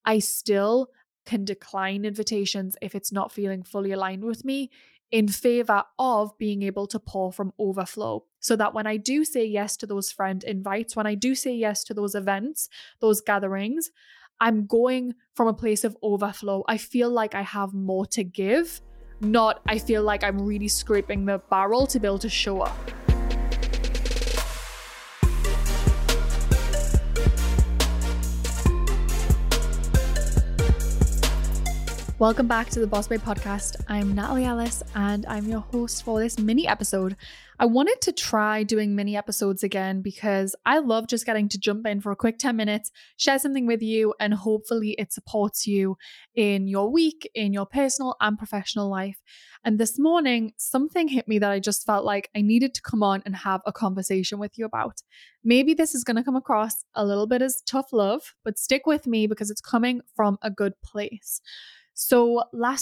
I still can decline invitations if it's not feeling fully aligned with me, in favor of being able to pour from overflow. So that when I do say yes to those friend invites, when I do say yes to those events, those gatherings, I'm going from a place of overflow. I feel like I have more to give, not I feel like I'm really scraping the barrel to be able to show up. Welcome back to the Boss Babe podcast. I'm Natalie Ellis and I'm your host for this mini episode. I wanted to try doing mini episodes again because I love just getting to jump in for a quick 10 minutes, share something with you, and hopefully it supports you in your week, in your personal and professional life. And this morning, something hit me that I just felt like I needed to come on and have a conversation with you about. Maybe this is going to come across a little bit as tough love, but stick with me because it's coming from a good place. So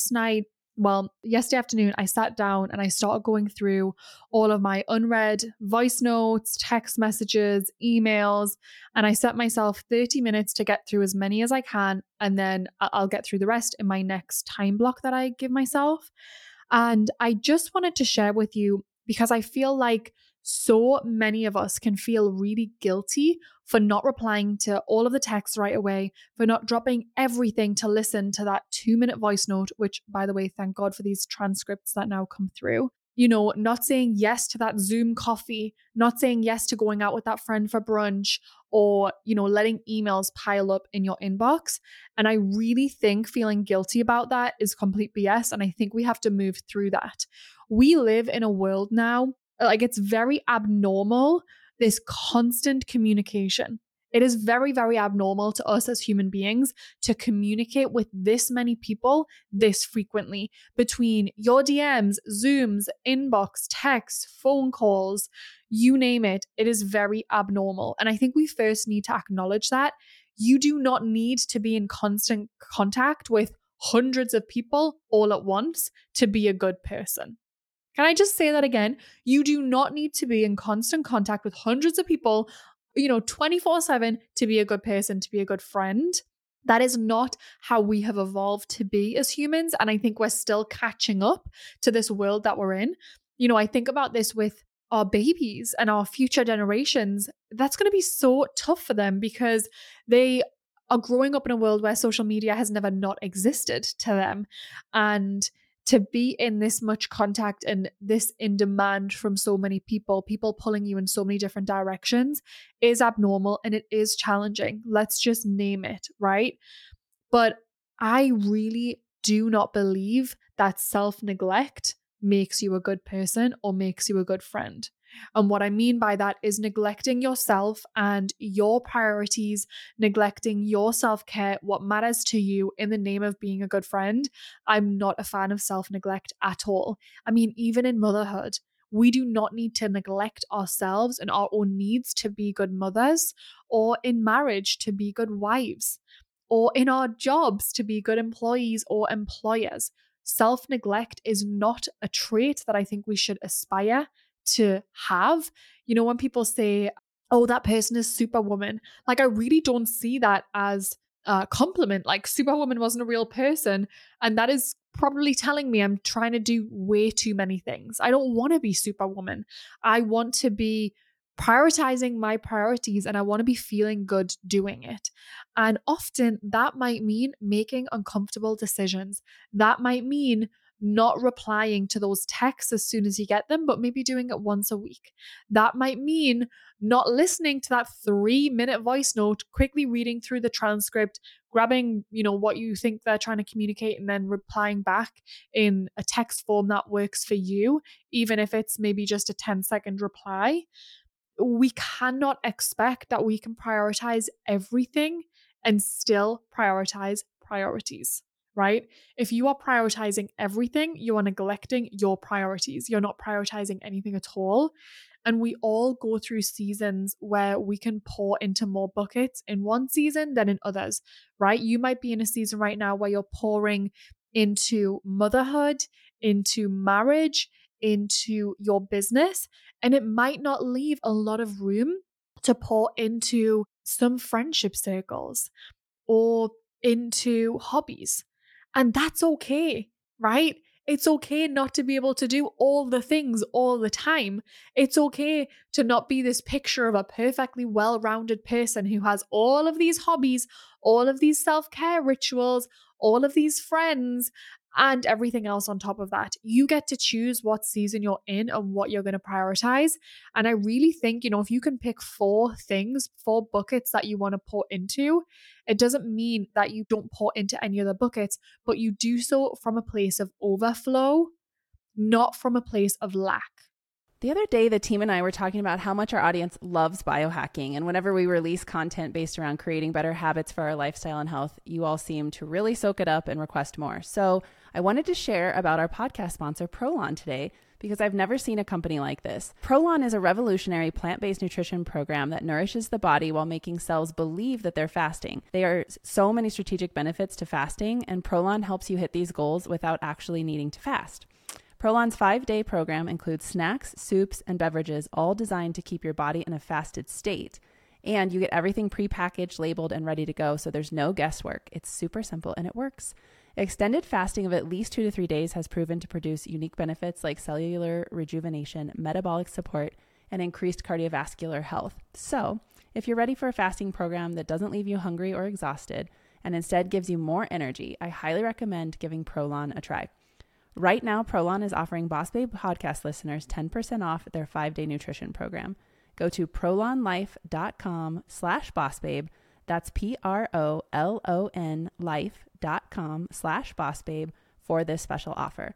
yesterday afternoon, I sat down and I started going through all of my unread voice notes, text messages, emails, and I set myself 30 minutes to get through as many as I can. And then I'll get through the rest in my next time block that I give myself. And I just wanted to share with you because I feel like so many of us can feel really guilty for not replying to all of the texts right away, for not dropping everything to listen to that 2-minute voice note, which, by the way, thank God for these transcripts that now come through. You know, not saying yes to that Zoom coffee, not saying yes to going out with that friend for brunch, or, letting emails pile up in your inbox. And I really think feeling guilty about that is complete BS. And I think we have to move through that. We live in a world now, like it's very abnormal, this constant communication. It is very, very abnormal to us as human beings to communicate with this many people this frequently between your DMs, Zooms, inbox, texts, phone calls, you name it. It is very abnormal. And I think we first need to acknowledge that. You do not need to be in constant contact with hundreds of people all at once to be a good person. Can I just say that again? You do not need to be in constant contact with hundreds of people, 24/7 to be a good person, to be a good friend. That is not how we have evolved to be as humans. And I think we're still catching up to this world that we're in. I think about this with our babies and our future generations. That's going to be so tough for them because they are growing up in a world where social media has never not existed to them. And to be in this much contact and this in demand from so many people pulling you in so many different directions is abnormal and it is challenging. Let's just name it, right? But I really do not believe that self-neglect makes you a good person or makes you a good friend. And what I mean by that is neglecting yourself and your priorities, neglecting your self-care, what matters to you in the name of being a good friend. I'm not a fan of self-neglect at all. I mean, even in motherhood, we do not need to neglect ourselves and our own needs to be good mothers, or in marriage to be good wives, or in our jobs to be good employees or employers. Self-neglect is not a trait that I think we should aspire to have. When people say, oh, that person is superwoman, like I really don't see that as a compliment. Like superwoman wasn't a real person. And that is probably telling me I'm trying to do way too many things. I don't want to be superwoman. I want to be prioritizing my priorities and I want to be feeling good doing it. And often that might mean making uncomfortable decisions. That might mean not replying to those texts as soon as you get them, but maybe doing it once a week. That might mean not listening to that 3-minute voice note, quickly reading through the transcript, grabbing, what you think they're trying to communicate and then replying back in a text form that works for you, even if it's maybe just a 10-second reply. We cannot expect that we can prioritize everything and still prioritize priorities. Right? If you are prioritizing everything, you are neglecting your priorities. You're not prioritizing anything at all. And we all go through seasons where we can pour into more buckets in one season than in others, right? You might be in a season right now where you're pouring into motherhood, into marriage, into your business, and it might not leave a lot of room to pour into some friendship circles or into hobbies. And that's okay, right? It's okay not to be able to do all the things all the time. It's okay to not be this picture of a perfectly well-rounded person who has all of these hobbies, all of these self-care rituals, all of these friends, and everything else on top of that. You get to choose what season you're in and what you're going to prioritize. And I really think, if you can pick 4 things, 4 buckets that you want to pour into, it doesn't mean that you don't pour into any other buckets, but you do so from a place of overflow, not from a place of lack. The other day, the team and I were talking about how much our audience loves biohacking. And whenever we release content based around creating better habits for our lifestyle and health, you all seem to really soak it up and request more. So I wanted to share about our podcast sponsor, Prolon, today, because I've never seen a company like this. Prolon is a revolutionary plant-based nutrition program that nourishes the body while making cells believe that they're fasting. There are so many strategic benefits to fasting, and Prolon helps you hit these goals without actually needing to fast. Prolon's 5-day program includes snacks, soups, and beverages, all designed to keep your body in a fasted state. And you get everything prepackaged, labeled, and ready to go, so there's no guesswork. It's super simple and it works. Extended fasting of at least 2 to 3 days has proven to produce unique benefits like cellular rejuvenation, metabolic support, and increased cardiovascular health. So, if you're ready for a fasting program that doesn't leave you hungry or exhausted, and instead gives you more energy, I highly recommend giving Prolon a try. Right now, Prolon is offering Boss Babe podcast listeners 10% off their 5-day nutrition program. Go to prolonlife.com/bossbabe. That's PROLON life.com/bossbabe for this special offer.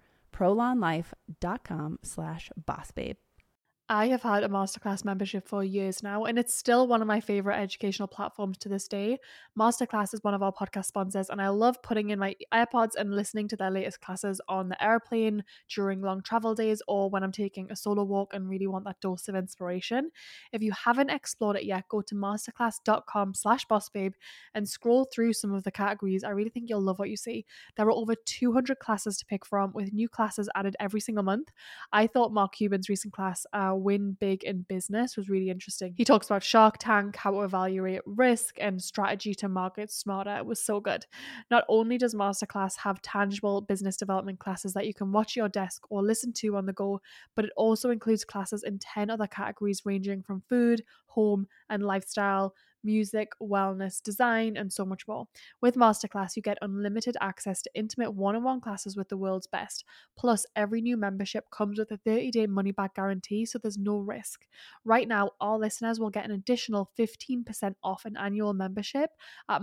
prolonlife.com/bossbabe. I have had a masterclass membership for years now, and it's still one of my favorite educational platforms to this day. Masterclass is one of our podcast sponsors, and I love putting in my AirPods and listening to their latest classes on the airplane during long travel days or when I'm taking a solo walk and really want that dose of inspiration. If you haven't explored it yet, go to masterclass.com/bossbabe and scroll through some of the categories. I really think you'll love what you see. There are over 200 classes to pick from, with new classes added every single month. I thought Mark Cuban's recent class, Win Big in Business, was really interesting. He talks about Shark Tank, how to evaluate risk, and strategy to market smarter. It was so good. Not only does Masterclass have tangible business development classes that you can watch at your desk or listen to on the go, but it also includes classes in 10 other categories ranging from food, home, and lifestyle, music, wellness, design, and so much more. With Masterclass, you get unlimited access to intimate one-on-one classes with the world's best. Plus, every new membership comes with a 30-day money-back guarantee, so there's no risk. Right now, all listeners will get an additional 15% off an annual membership at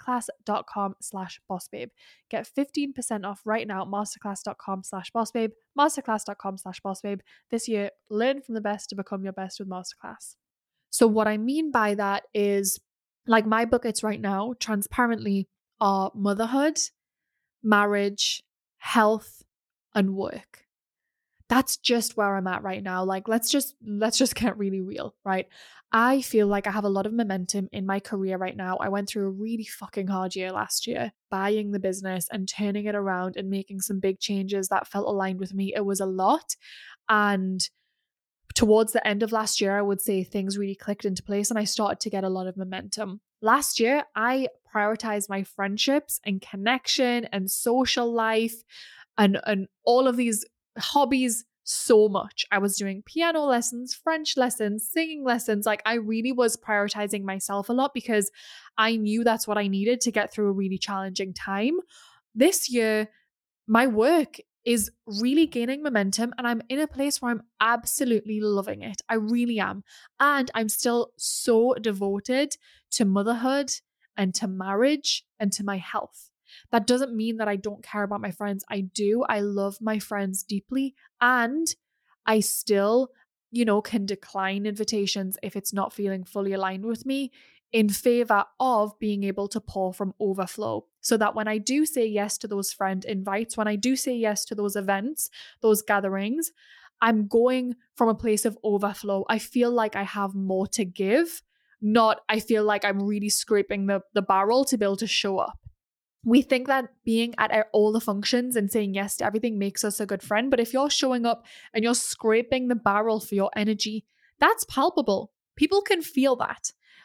masterclass.com/bossbabe. Get 15% off right now at masterclass.com/bossbabe, masterclass.com/bossbabe. This year, learn from the best to become your best with Masterclass. So what I mean by that is, like, my buckets right now, transparently, are motherhood, marriage, health, and work. That's just where I'm at right now. Like, let's just get really real, right? I feel like I have a lot of momentum in my career right now. I went through a really fucking hard year last year, buying the business and turning it around and making some big changes that felt aligned with me. It was a lot. And towards the end of last year, I would say things really clicked into place and I started to get a lot of momentum. Last year, I prioritized my friendships and connection and social life and all of these hobbies so much. I was doing piano lessons, French lessons, singing lessons. Like, I really was prioritizing myself a lot because I knew that's what I needed to get through a really challenging time. This year, my work is really gaining momentum and I'm in a place where I'm absolutely loving it. I really am. And I'm still so devoted to motherhood and to marriage and to my health. That doesn't mean that I don't care about my friends. I do. I love my friends deeply. And I still, can decline invitations if it's not feeling fully aligned with me, in favor of being able to pour from overflow. So that when I do say yes to those friend invites, when I do say yes to those events, those gatherings, I'm going from a place of overflow. I feel like I have more to give, not I feel like I'm really scraping the barrel to be able to show up. We think that being at all the functions and saying yes to everything makes us a good friend. But if you're showing up and you're scraping the barrel for your energy, that's palpable. People can feel that.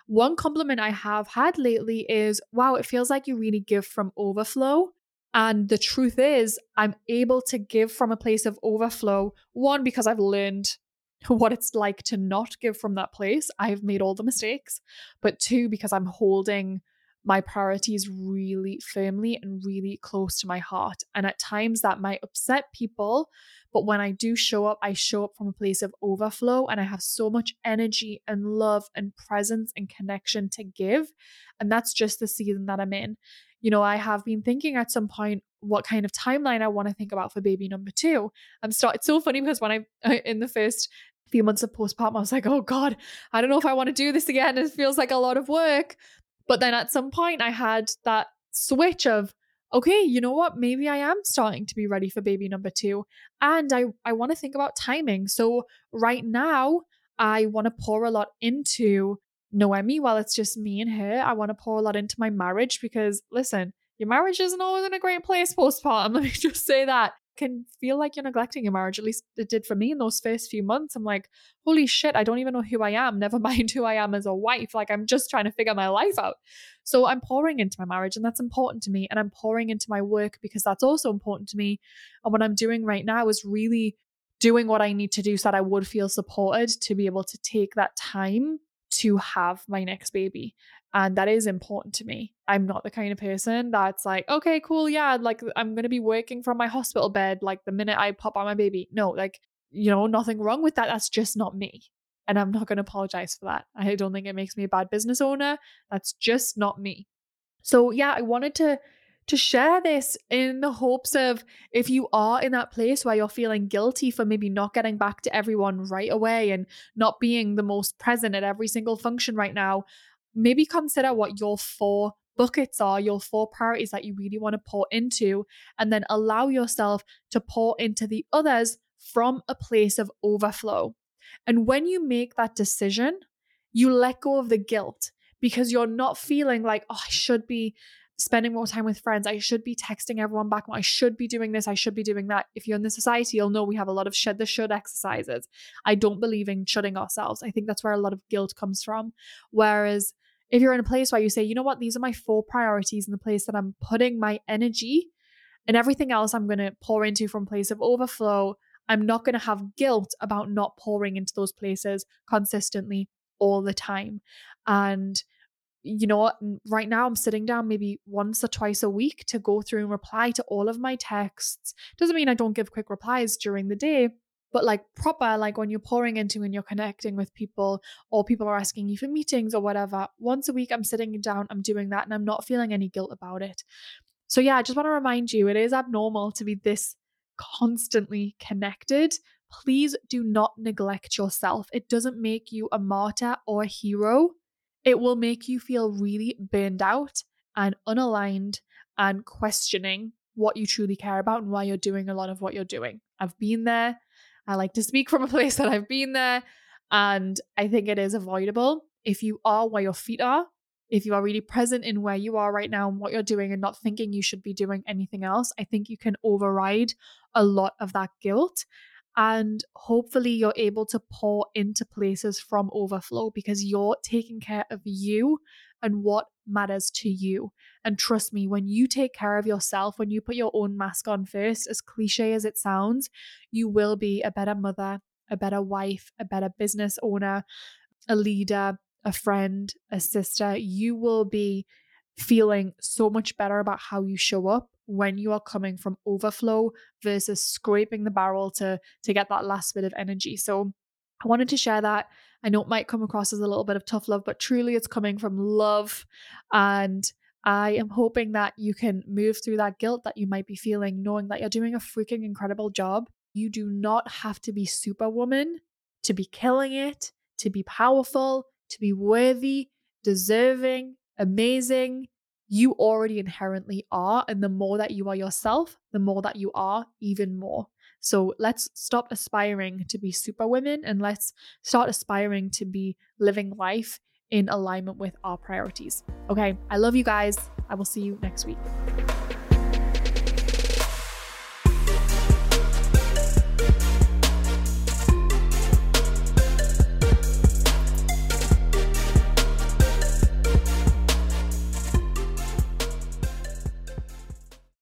one compliment I have had lately is, wow, it feels like you really give from overflow. And the truth is, I'm able to give from a place of overflow. One, because I've learned what it's like to not give from that place. I've made all the mistakes. But two, because I'm holding my priorities really firmly and really close to my heart. And at times that might upset people. But when I do show up, I show up from a place of overflow, and I have so much energy and love and presence and connection to give. And that's just the season that I'm in. I have been thinking at some point what kind of timeline I want to think about for baby number 2. It's so funny because when in the first few months of postpartum, I was like, oh God, I don't know if I want to do this again. It feels like a lot of work. But then at some point I had that switch of, okay, you know what? Maybe I am starting to be ready for baby number 2. And I want to think about timing. So right now I want to pour a lot into Noemi while it's just me and her. I want to pour a lot into my marriage because listen, your marriage isn't always in a great place postpartum. Let me just say that. Can feel like you're neglecting your marriage. At least it did for me in those first few months. I'm like, holy shit, I don't even know who I am. Never mind who I am as a wife. Like, I'm just trying to figure my life out. So I'm pouring into my marriage, and that's important to me. And I'm pouring into my work because that's also important to me. And what I'm doing right now is really doing what I need to do so that I would feel supported to be able to take that time to have my next baby. And that is important to me. I'm not the kind of person that's like, okay, cool. Yeah. Like I'm going to be working from my hospital bed. Like the minute I pop out my baby. No, like, nothing wrong with that. That's just not me. And I'm not going to apologize for that. I don't think it makes me a bad business owner. That's just not me. So yeah, I wanted to share this in the hopes of, if you are in that place where you're feeling guilty for maybe not getting back to everyone right away and not being the most present at every single function right now, maybe consider what your 4 buckets are, your 4 priorities that you really want to pour into, and then allow yourself to pour into the others from a place of overflow. And when you make that decision, you let go of the guilt because you're not feeling like, oh, I should be spending more time with friends. I should be texting everyone back. I should be doing this. I should be doing that. If you're in the society, you'll know we have a lot of shed the should exercises. I don't believe in shutting ourselves. I think that's where a lot of guilt comes from. Whereas if you're in a place where you say, you know what, these are my 4 priorities in the place that I'm putting my energy, and everything else I'm going to pour into from a place of overflow, I'm not going to have guilt about not pouring into those places consistently all the time. And you know what, right now I'm sitting down maybe once or twice a week to go through and reply to all of my texts. Doesn't mean I don't give quick replies during the day, but like proper, like when you're pouring into and you're connecting with people, or people are asking you for meetings or whatever, once a week I'm sitting down, I'm doing that, and I'm not feeling any guilt about it. So yeah, I just want to remind you, it is abnormal to be this constantly connected. Please do not neglect yourself. It doesn't make you a martyr or a hero. It will make you feel really burned out and unaligned and questioning what you truly care about and why you're doing a lot of what you're doing. I've been there. I like to speak from a place that I've been there, and I think it is avoidable. If you are where your feet are, if you are really present in where you are right now and what you're doing and not thinking you should be doing anything else, I think you can override a lot of that guilt. And hopefully you're able to pour into places from overflow because you're taking care of you and what matters to you. And trust me, when you take care of yourself, when you put your own mask on first, as cliche as it sounds, you will be a better mother, a better wife, a better business owner, a leader, a friend, a sister. You will be feeling so much better about how you show up when you are coming from overflow versus scraping the barrel to get that last bit of energy. So I wanted to share that. I know it might come across as a little bit of tough love, but truly it's coming from love. And I am hoping that you can move through that guilt that you might be feeling, knowing that you're doing a freaking incredible job. You do not have to be superwoman to be killing it, to be powerful, to be worthy, deserving, amazing. You already inherently are. And the more that you are yourself, the more that you are even more. So let's stop aspiring to be superwomen and let's start aspiring to be living life in alignment with our priorities. Okay, I love you guys. I will see you next week.